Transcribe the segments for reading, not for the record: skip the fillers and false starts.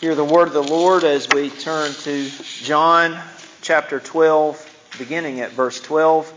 Hear the word of the Lord as we turn to John chapter 12, beginning at verse 12.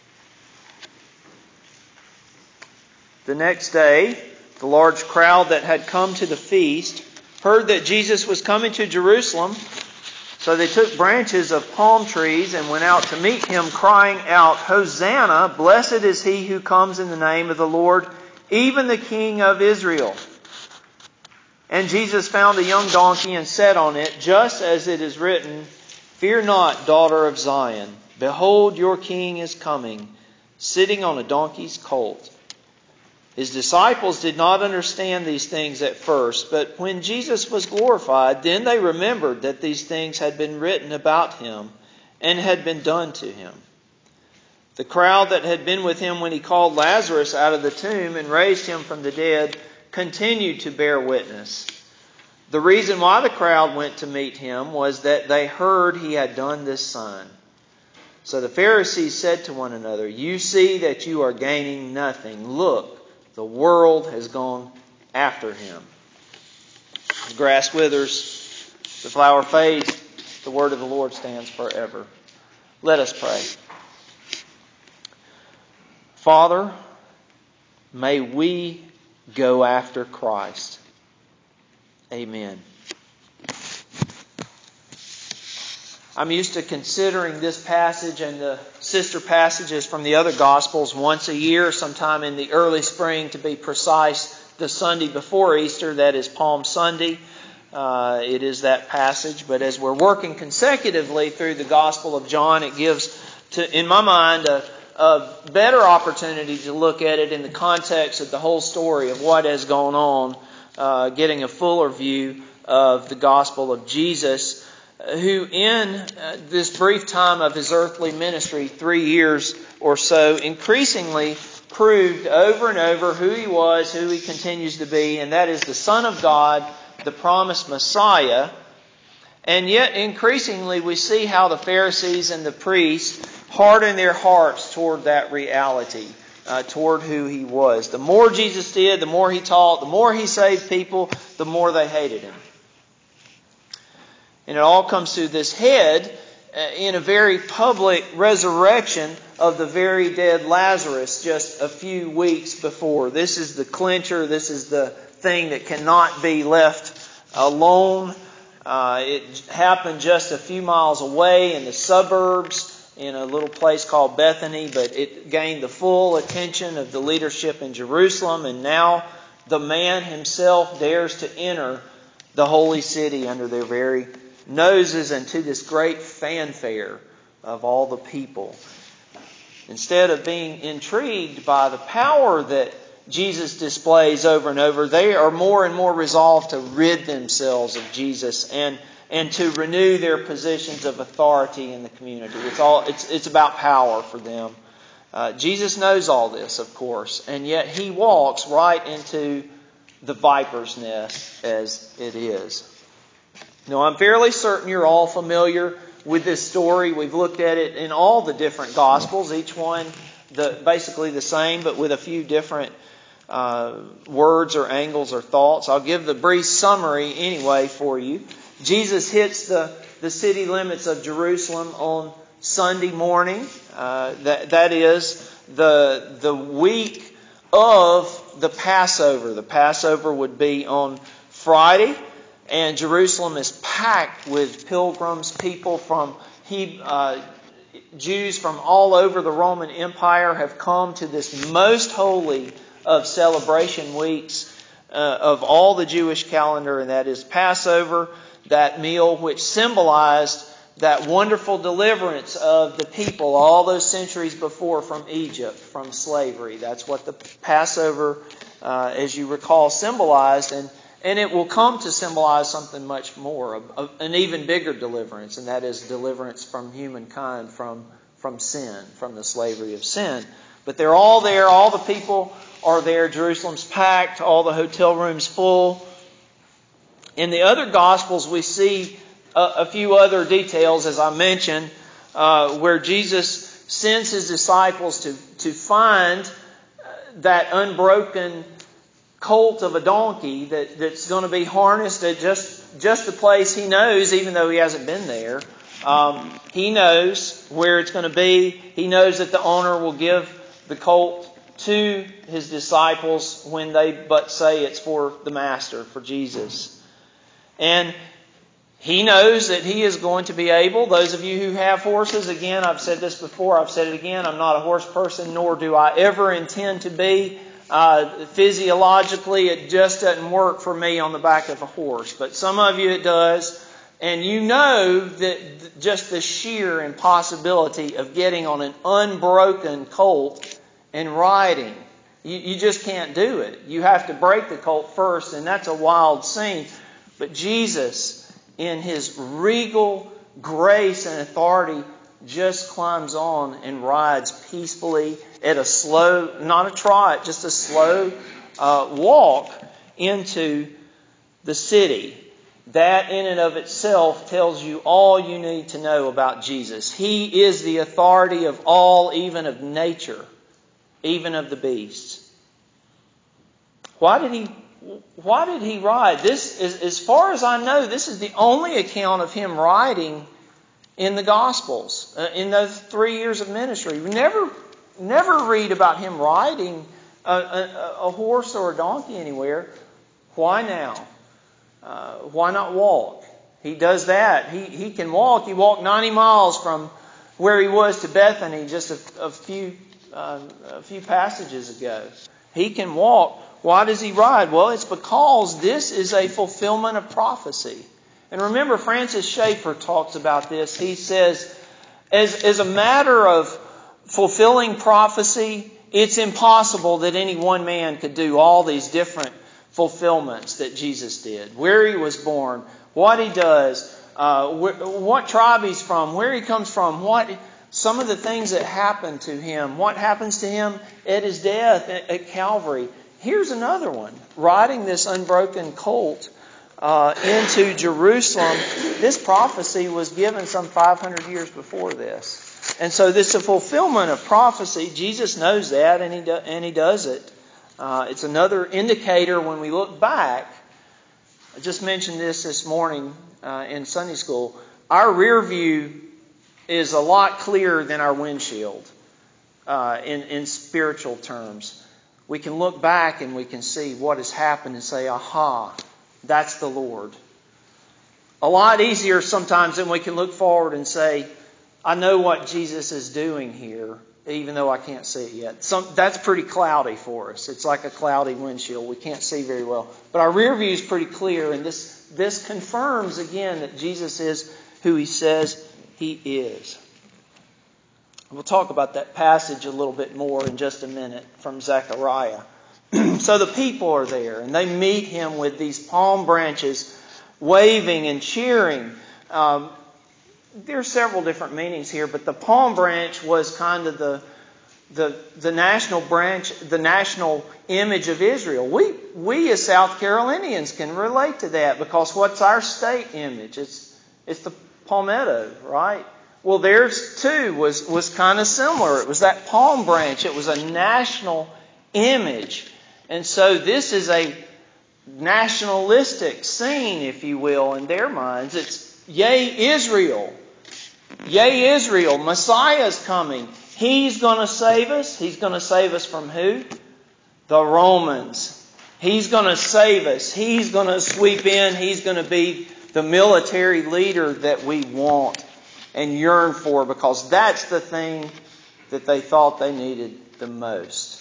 The next day, the large crowd that had come to the feast heard that Jesus was coming to Jerusalem. So they took branches of palm trees and went out to meet him, crying out, "Hosanna, blessed is he who comes in the name of the Lord, even the King of Israel." And Jesus found a young donkey and sat on it, just as it is written, "Fear not, daughter of Zion. Behold, your king is coming, sitting on a donkey's colt." His disciples did not understand these things at first, but when Jesus was glorified, then they remembered that these things had been written about him and had been done to him. The crowd that had been with him when he called Lazarus out of the tomb and raised him from the dead continued to bear witness. The reason why the crowd went to meet him was that they heard he had done this sign. So the Pharisees said to one another, "You see that you are gaining nothing. Look, the world has gone after him." The grass withers, the flower fades, the word of the Lord stands forever. Let us pray. Father, may we go after Christ. Amen. I'm used to considering this passage and the sister passages from the other Gospels once a year, sometime in the early spring, to be precise, the Sunday before Easter, that is Palm Sunday. It is that passage. But as we're working consecutively through the Gospel of John, it gives, in my mind, a better opportunity to look at it in the context of the whole story of what has gone on, getting a fuller view of the gospel of Jesus, who in this brief time of his earthly ministry, 3 years or so, increasingly proved over and over who he was, who he continues to be, and that is the Son of God, the promised Messiah. And yet increasingly we see how the Pharisees and the priests harden their hearts toward that reality, toward who he was. The more Jesus did, the more he taught, the more he saved people, the more they hated him. And it all comes to this head in a very public resurrection of the very dead Lazarus just a few weeks before. This is the clincher. This is the thing that cannot be left alone. It happened just a few miles away in the suburbs, in a little place called Bethany, but it gained the full attention of the leadership in Jerusalem, and now the man himself dares to enter the holy city under their very noses and to this great fanfare of all the people. Instead of being intrigued by the power that Jesus displays over and over, they are more and more resolved to rid themselves of Jesus and to renew their positions of authority in the community. It's about power for them. Jesus knows all this, of course, and yet he walks right into the viper's nest, as it is. Now, I'm fairly certain you're all familiar with this story. We've looked at it in all the different Gospels, each one basically the same, but with a few different words or angles or thoughts. I'll give the brief summary anyway for you. Jesus hits the city limits of Jerusalem on Sunday morning. That is the week of the Passover. The Passover would be on Friday, and Jerusalem is packed with pilgrims, people from Jews from all over the Roman Empire have come to this most holy of celebration weeks of all the Jewish calendar, and that is Passover, that meal which symbolized that wonderful deliverance of the people all those centuries before from Egypt, from slavery. That's what the Passover, as you recall, symbolized, and it will come to symbolize something much more, an even bigger deliverance, and that is deliverance from humankind, from sin, from the slavery of sin. But they're all there, all the people are there, Jerusalem's packed, all the hotel rooms full. In the other Gospels we see a few other details, as I mentioned, where Jesus sends his disciples to find that unbroken colt of a donkey that's going to be harnessed at just the place he knows, even though he hasn't been there. He knows where it's going to be. He knows that the owner will give the colt to his disciples when they but say it's for the Master, for Jesus. And he knows that he is going to be able, those of you who have horses, again, I've said this before, I've said it again, I'm not a horse person, nor do I ever intend to be. Physiologically, it just doesn't work for me on the back of a horse. But some of you it does. And you know that just the sheer impossibility of getting on an unbroken colt and riding. You just can't do it. You have to break the colt first, and that's a wild scene. But Jesus, in His regal grace and authority, just climbs on and rides peacefully at a slow, not a trot, just a slow walk into the city. That in and of itself tells you all you need to know about Jesus. He is the authority of all, even of nature, even of the beasts. Why did he ride? This is, as far as I know, this is the only account of Him riding in the Gospels, in those 3 years of ministry. We never read about Him riding a horse or a donkey anywhere. Why now? Why not walk? He does that. He can walk. He walked 90 miles from where He was to Bethany just a few passages ago. He can walk. Why does He ride? Well, it's because this is a fulfillment of prophecy. And remember, Francis Schaeffer talks about this. He says, as a matter of fulfilling prophecy, it's impossible that any one man could do all these different fulfillments that Jesus did. Where He was born, what He does, what tribe He's from, where He comes from, some of the things that happen to Him, what happens to Him at His death at Calvary. Here's another one. Riding this unbroken colt into Jerusalem. This prophecy was given some 500 years before this. And so this is a fulfillment of prophecy. Jesus knows that, and He does it. It's another indicator when we look back. I just mentioned this morning in Sunday school. Our rear view is a lot clearer than our windshield in spiritual terms. We can look back and we can see what has happened and say, aha, that's the Lord. A lot easier sometimes than we can look forward and say, I know what Jesus is doing here, even though I can't see it yet. That's pretty cloudy for us. It's like a cloudy windshield. We can't see very well. But our rear view is pretty clear, and this confirms again that Jesus is who He says He is. We'll talk about that passage a little bit more in just a minute from Zechariah. So the people are there, and they meet Him with these palm branches, waving and cheering. There are several different meanings here, but the palm branch was kind of the national branch, the national image of Israel. We as South Carolinians can relate to that, because what's our state image? It's the palmetto, right? Well, theirs too was kind of similar. It was that palm branch. It was a national image. And so this is a nationalistic scene, if you will, in their minds. It's, yea, Israel. Yea, Israel. Messiah's coming. He's going to save us. He's going to save us from who? The Romans. He's going to save us. He's going to sweep in. He's going to be the military leader that we want and yearn for, because that's the thing that they thought they needed the most.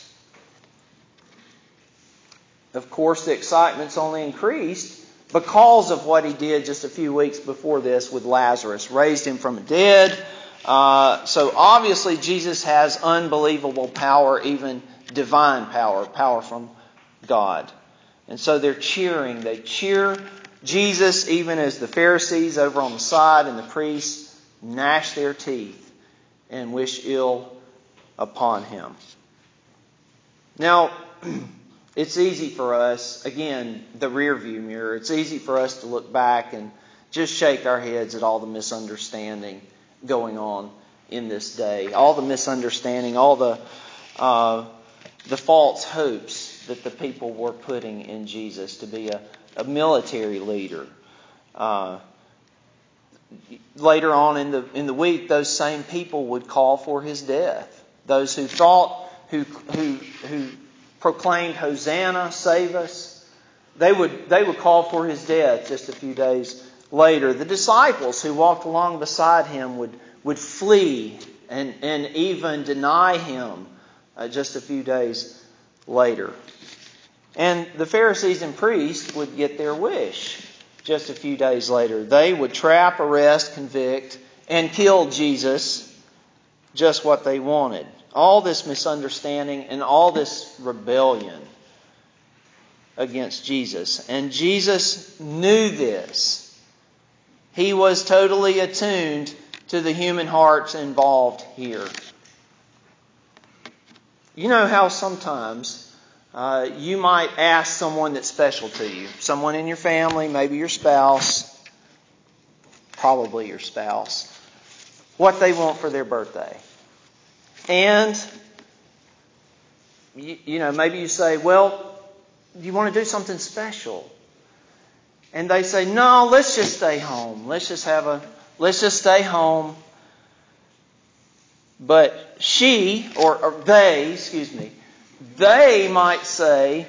Of course, the excitement's only increased because of what He did just a few weeks before this with Lazarus. Raised him from the dead. So obviously Jesus has unbelievable power, even divine power from God. And so they're cheering. They cheer Jesus, even as the Pharisees over on the side and the priests gnash their teeth and wish ill upon Him. Now, it's easy for us, again, the rear view mirror, it's easy for us to look back and just shake our heads at all the misunderstanding going on in this day. All the misunderstanding, all the false hopes that the people were putting in Jesus to be a military leader. Later on in the week, those same people would call for his death. Those who proclaimed, Hosanna, save us, they would call for his death just a few days later. The disciples who walked along beside him would flee and even deny him just a few days later. And the Pharisees and priests would get their wish just a few days later. They would trap, arrest, convict, and kill Jesus, just what they wanted. All this misunderstanding and all this rebellion against Jesus. And Jesus knew this. He was totally attuned to the human hearts involved here. You know how sometimes you might ask someone that's special to you, someone in your family, maybe your spouse, probably your spouse, what they want for their birthday. And, maybe you say, well, you want to do something special. And they say, no, let's just stay home. Let's just stay home. But they might say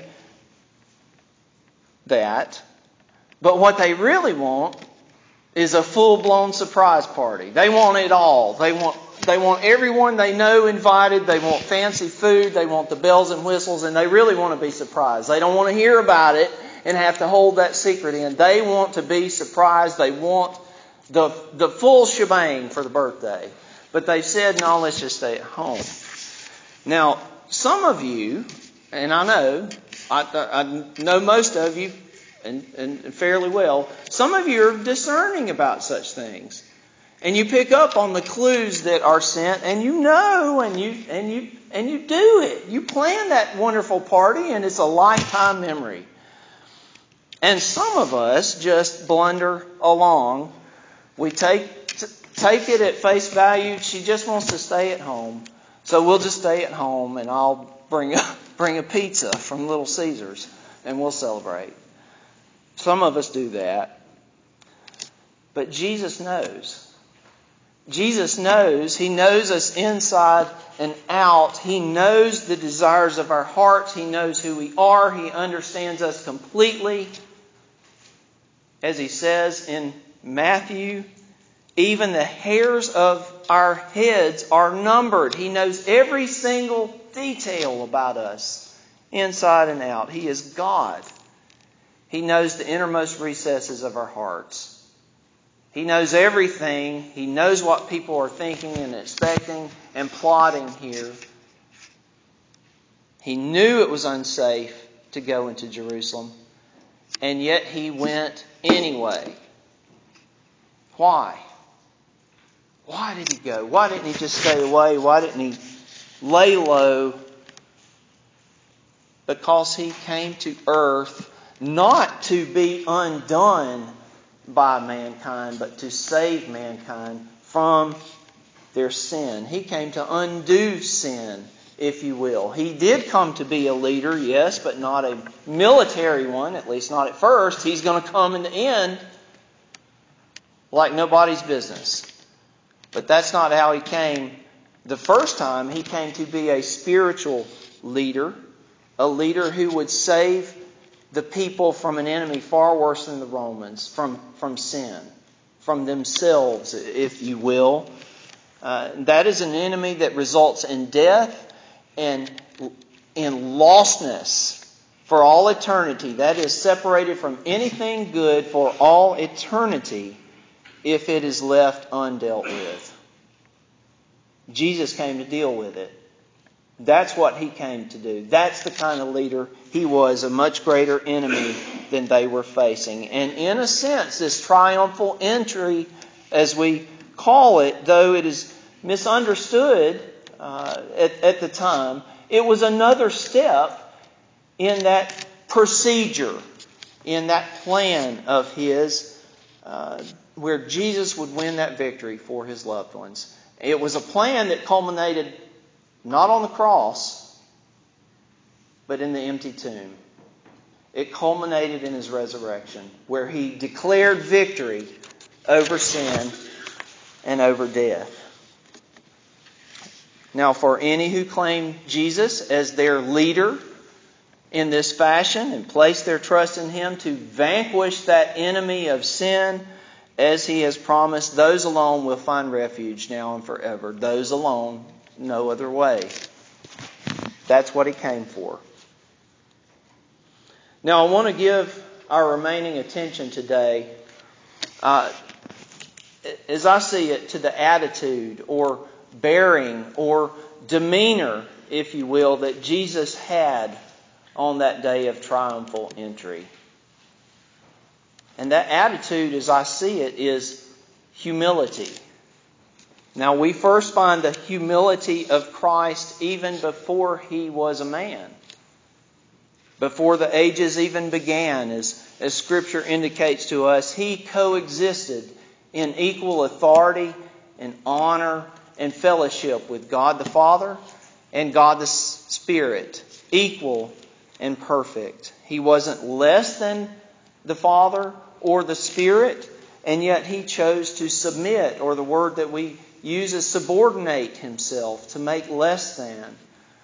that, but what they really want is a full-blown surprise party. They want it all. They want everyone they know invited. They want fancy food. They want the bells and whistles, and they really want to be surprised. They don't want to hear about it and have to hold that secret in. They want to be surprised. They want the full shebang for the birthday. But they said, no, let's just stay at home. Now, some of you, and I know most of you, and fairly well, some of you are discerning about such things. And you pick up on the clues that are sent, and you know, and you do it. You plan that wonderful party, and it's a lifetime memory. And some of us just blunder along. We take it at face value. She just wants to stay at home, so we'll just stay at home, and I'll bring a pizza from Little Caesars, and we'll celebrate. Some of us do that. But Jesus knows. Jesus knows. He knows us inside and out. He knows the desires of our hearts. He knows who we are. He understands us completely. As he says in Matthew, even the hairs of our heads are numbered. He knows every single detail about us, inside and out. He is God. He knows the innermost recesses of our hearts. He knows everything. He knows what people are thinking and expecting and plotting here. He knew it was unsafe to go into Jerusalem, and yet he went anyway. Why? Why did he go? Why didn't he just stay away? Why didn't he lay low? Because he came to earth not to be undone by mankind, but to save mankind from their sin. He came to undo sin, if you will. He did come to be a leader, yes, but not a military one, at least not at first. He's going to come in the end like nobody's business. But that's not how he came the first time. He came to be a spiritual leader, a leader who would save the people from an enemy far worse than the Romans, from sin, from themselves, if you will. That is an enemy that results in death and in lostness for all eternity. That is separated from anything good for all eternity if it is left undealt with. Jesus came to deal with it. That's what he came to do. That's the kind of leader he was, a much greater enemy than they were facing. And in a sense, this triumphal entry, as we call it, though it is misunderstood at the time, it was another step in that procedure, in that plan of his, where Jesus would win that victory for his loved ones. It was a plan that culminated not on the cross, but in the empty tomb. It culminated in His resurrection, where He declared victory over sin and over death. Now, for any who claim Jesus as their leader in this fashion and place their trust in Him to vanquish that enemy of sin as He has promised, those alone will find refuge now and forever. Those alone, no other way. That's what He came for. Now, I want to give our remaining attention today, as I see it, to the attitude or bearing or demeanor, if you will, that Jesus had on that day of triumphal entry. And that attitude, as I see it, is humility. Now, we first find the humility of Christ even before He was a man. Before the ages even began, as Scripture indicates to us, He coexisted in equal authority and honor and fellowship with God the Father and God the Spirit, equal and perfect. He wasn't less than the Father or the Spirit, and yet He chose to submit, or the word that we use is subordinate Himself, to make less than.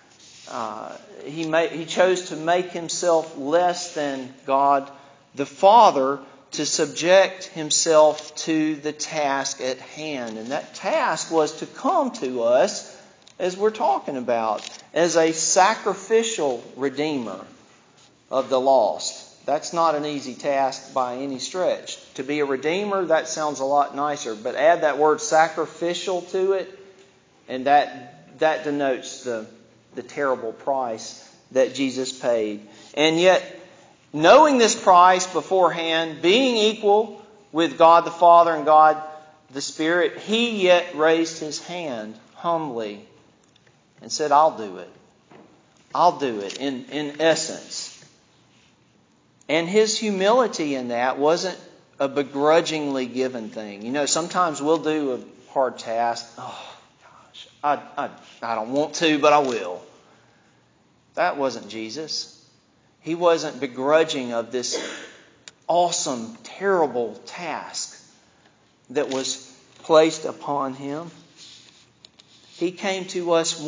He chose to make Himself less than God the Father, to subject Himself to the task at hand. And that task was to come to us, as we're talking about, as a sacrificial Redeemer of the lost. That's not an easy task by any stretch. To be a Redeemer, that sounds a lot nicer, but add that word sacrificial to it, and that denotes the terrible price that Jesus paid. And yet, knowing this price beforehand, being equal with God the Father and God the Spirit, He yet raised His hand humbly and said, I'll do it. I'll do it, in essence. And His humility in that wasn't a begrudgingly given thing. You know, sometimes we'll do a hard task. Oh, gosh, I don't want to, but I will. That wasn't Jesus. He wasn't begrudging of this awesome, terrible task that was placed upon Him. He came to us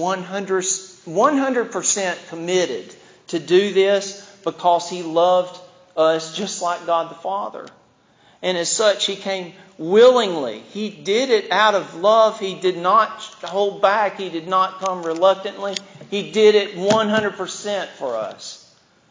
100% committed to do this because He loved us just like God the Father. And as such, He came willingly. He did it out of love. He did not hold back. He did not come reluctantly. He did it 100% for us.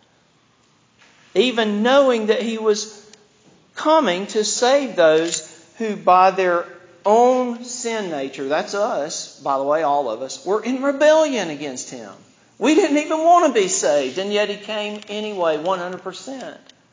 Even knowing that He was coming to save those who by their own sin nature, that's us, by the way, all of us, were in rebellion against Him. We didn't even want to be saved, and yet He came anyway, 100%.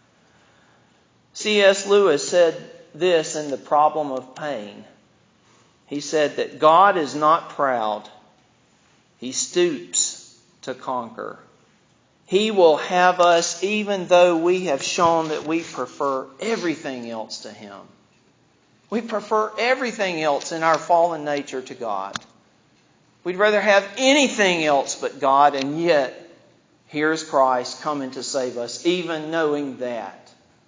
C.S. Lewis said this in The Problem of Pain. He said that God is not proud. He stoops to conquer. He will have us even though we have shown that we prefer everything else to Him. We prefer everything else in our fallen nature to God. We'd rather have anything else but God, and yet here's Christ coming to save us, even knowing that.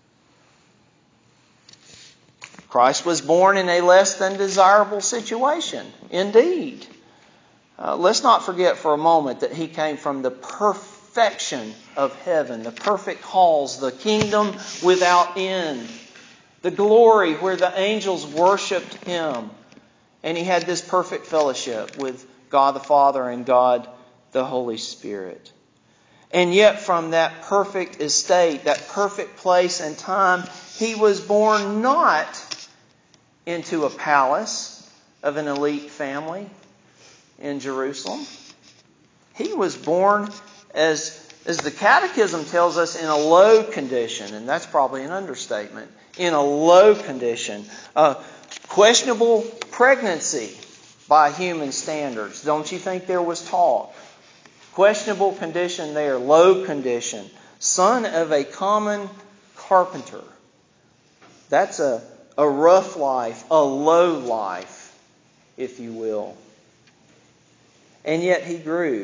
Christ was born in a less than desirable situation, indeed. Let's not forget for a moment that He came from the perfection of heaven, the perfect halls, the kingdom without end, the glory where the angels worshipped Him. And He had this perfect fellowship with God the Father and God the Holy Spirit. And yet from that perfect estate, that perfect place and time, He was born not into a palace of an elite family in Jerusalem. He was born, as the Catechism tells us, in a low condition, and that's probably an understatement, in a low condition. Questionable pregnancy by human standards. Don't you think there was talk? Questionable condition there, low condition. Son of a common carpenter. That's a rough life, a low life, if you will. And yet He grew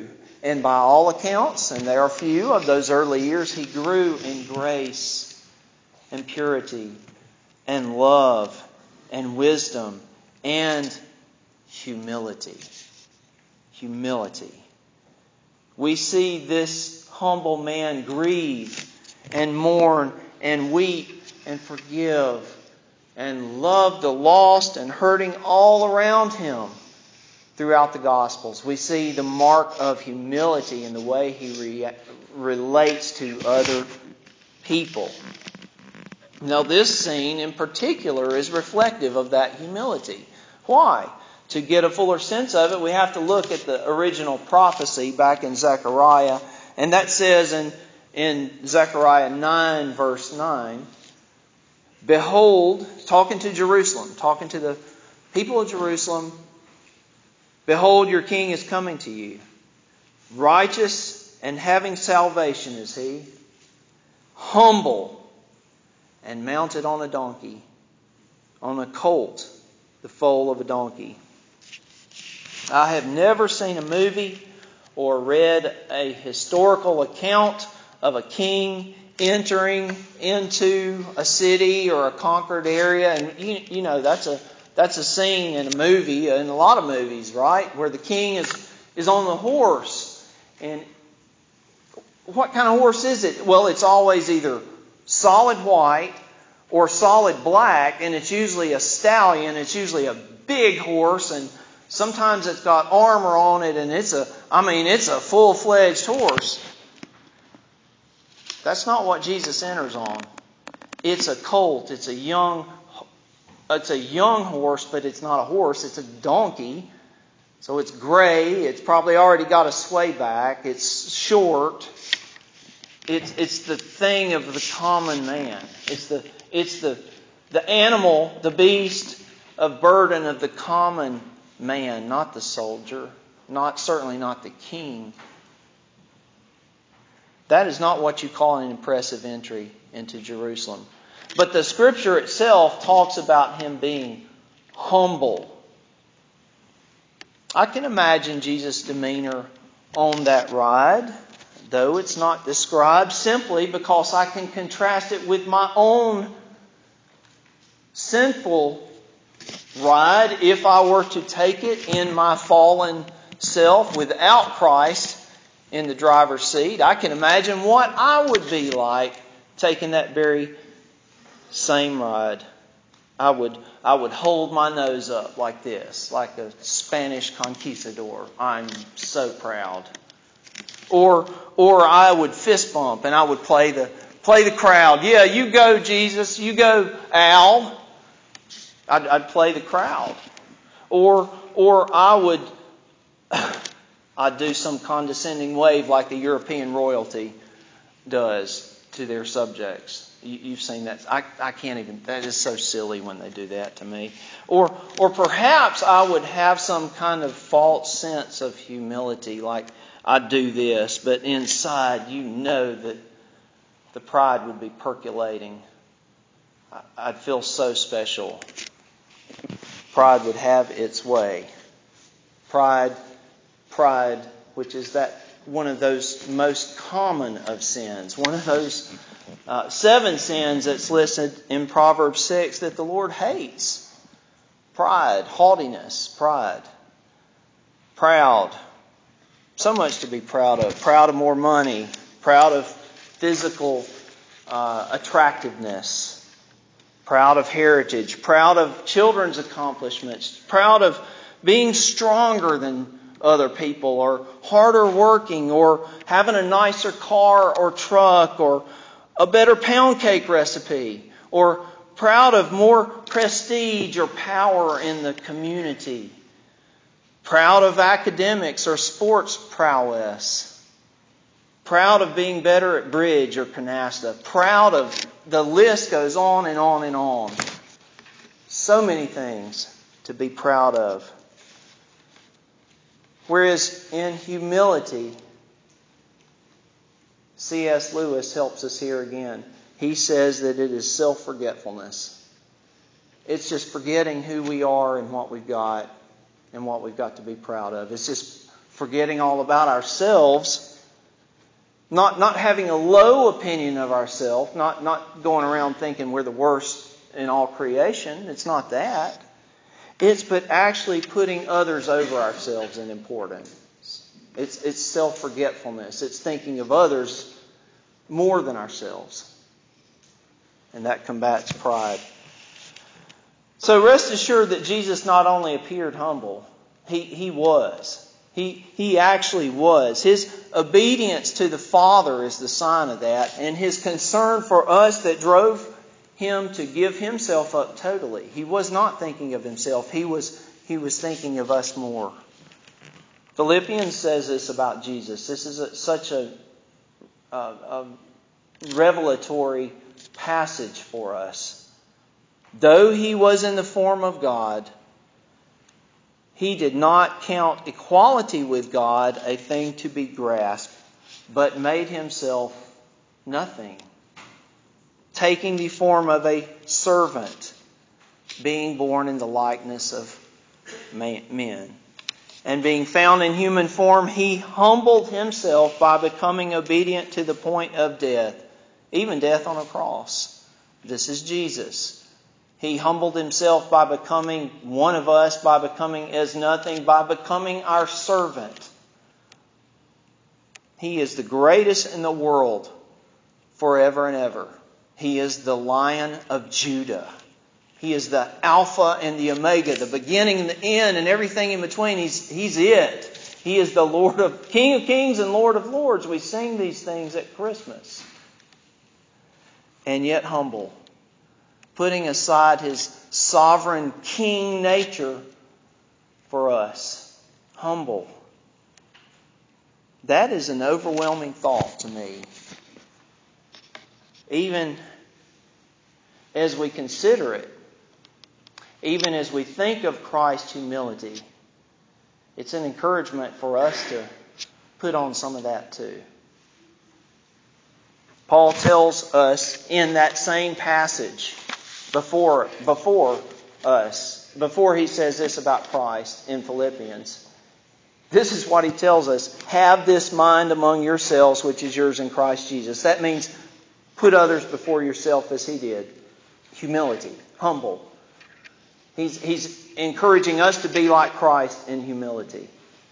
And by all accounts, and there are few of those early years, he grew in grace and purity and love and wisdom and humility. Humility. We see this humble man grieve and mourn and weep and forgive and love the lost and hurting all around him throughout the Gospels. We see the mark of humility in the way he relates to other people. Now, this scene in particular is reflective of that humility. Why? To get a fuller sense of it, we have to look at the original prophecy back in Zechariah. And that says in Zechariah 9, verse 9, "Behold," talking to Jerusalem, talking to the people of Jerusalem, "Behold, your king is coming to you. Righteous and having salvation is he, humble and mounted on a donkey, on a colt, the foal of a donkey." I have never seen a movie or read a historical account of a king entering into a city or a conquered area. And you know, that's a scene in a movie, in a lot of movies, right? Where the king is on the horse. And what kind of horse is it? Well, it's always either solid white or solid black, and it's usually a stallion. It's usually a big horse, and sometimes it's got armor on it, and it's a full-fledged horse. That's not what Jesus enters on. It's a colt. It's a young horse, but it's not a horse. It's a donkey. So it's gray. It's probably already got a sway back. It's short. It's the thing of the common man. It's the animal, the beast of burden of the common man, not the soldier, certainly not the king. That is not what you call an impressive entry into Jerusalem. But the Scripture itself talks about him being humble. I can imagine Jesus' demeanor on that ride, though it's not described, simply because I can contrast it with my own sinful ride if I were to take it in my fallen self without Christ in the driver's seat. I can imagine what I would be like taking that very same ride. I would hold my nose up like this, like a Spanish conquistador. I'm so proud. Or I would fist bump and I would play the crowd. Yeah, you go, Jesus. You go, Al. I'd play the crowd. Or I'd do some condescending wave like the European royalty does to their subjects. You've seen that. I can't even. That is so silly when they do that to me. Or perhaps I would have some kind of false sense of humility, like I'd do this, but inside you know that the pride would be percolating. I'd feel so special. Pride would have its way. Pride, which is that one of those most common of sins, one of those 7 sins that's listed in Proverbs 6 that the Lord hates. Pride, haughtiness, pride. Proud. So much to be proud of. Proud of more money. Proud of physical attractiveness. Proud of heritage. Proud of children's accomplishments. Proud of being stronger than other people, or harder working, or having a nicer car or truck, or a better pound cake recipe, or proud of more prestige or power in the community. Proud of academics or sports prowess. Proud of being better at bridge or canasta. Proud of, the list goes on and on and on. So many things to be proud of. Whereas in humility, C.S. Lewis helps us here again. He says that it is self-forgetfulness. It's just forgetting who we are and what we've got to be proud of. It's just forgetting all about ourselves, not having a low opinion of ourselves, not going around thinking we're the worst in all creation. It's not that. But actually putting others over ourselves in importance. It's self-forgetfulness. It's thinking of others more than ourselves. And that combats pride. So rest assured that Jesus not only appeared humble, He was. He actually was. His obedience to the Father is the sign of that, and His concern for us that drove Him to give Himself up totally. He was not thinking of Himself. He was thinking of us more. Philippians says this about Jesus. This is such a revelatory passage for us. Though He was in the form of God, He did not count equality with God a thing to be grasped, but made Himself nothing, taking the form of a servant, being born in the likeness of men. And being found in human form, He humbled Himself by becoming obedient to the point of death, even death on a cross. This is Jesus. He humbled Himself by becoming one of us, by becoming as nothing, by becoming our servant. He is the greatest in the world forever and ever. He is the Lion of Judah. He is the Alpha and the Omega, the beginning and the end and everything in between. He's it. He is the King of Kings and Lord of Lords. We sing these things at Christmas. And yet humble. Putting aside His sovereign king nature for us. Humble. That is an overwhelming thought to me. Even as we consider it, even as we think of Christ's humility, it's an encouragement for us to put on some of that too. Paul tells us in that same passage before he says this about Christ in Philippians. This is what he tells us. Have this mind among yourselves, which is yours in Christ Jesus. That means put others before yourself as He did. Humility. Humble. He's encouraging us to be like Christ in humility.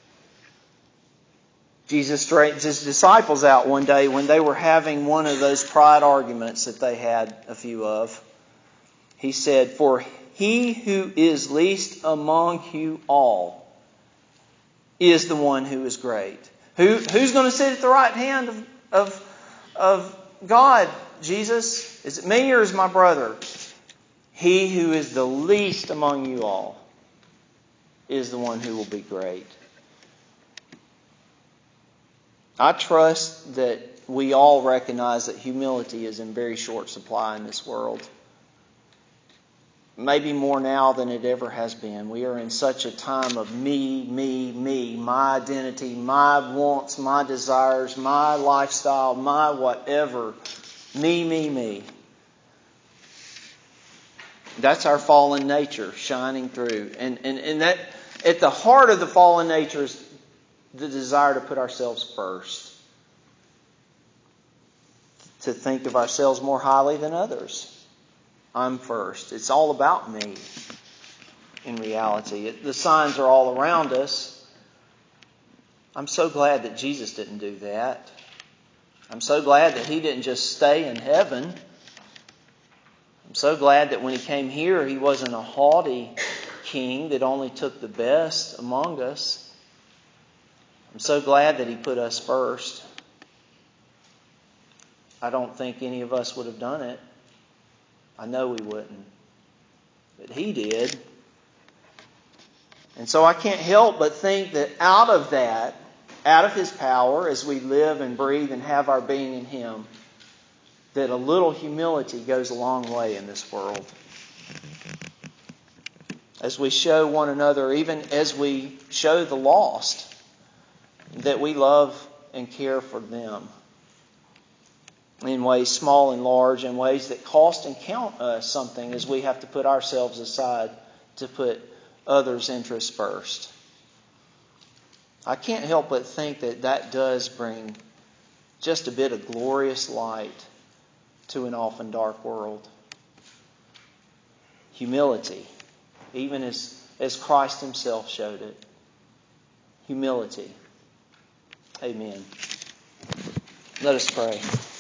Jesus straightened His disciples out one day when they were having one of those pride arguments that they had a few of. He said, "For he who is least among you all is the one who is great." Who's going to sit at the right hand of God, Jesus? Is it me or is my brother? He who is the least among you all is the one who will be great. I trust that we all recognize that humility is in very short supply in this world. Maybe more now than it ever has been. We are in such a time of me, my identity, my wants, my desires, my lifestyle, my whatever. Me. That's our fallen nature shining through. And that at the heart of the fallen nature is the desire to put ourselves first. To think of ourselves more highly than others. I'm first. It's all about me in reality. The signs are all around us. I'm so glad that Jesus didn't do that. I'm so glad that He didn't just stay in heaven. I'm so glad that when He came here, He wasn't a haughty king that only took the best among us. I'm so glad that He put us first. I don't think any of us would have done it. I know we wouldn't. But He did. And so I can't help but think that out of His power, as we live and breathe and have our being in Him, that a little humility goes a long way in this world. As we show one another, even as we show the lost, that we love and care for them. In ways small and large, in ways that cost and count us something, as we have to put ourselves aside to put others' interests first. I can't help but think that that does bring just a bit of glorious light to an often dark world. Humility, even as Christ Himself showed it. Humility. Amen. Let us pray.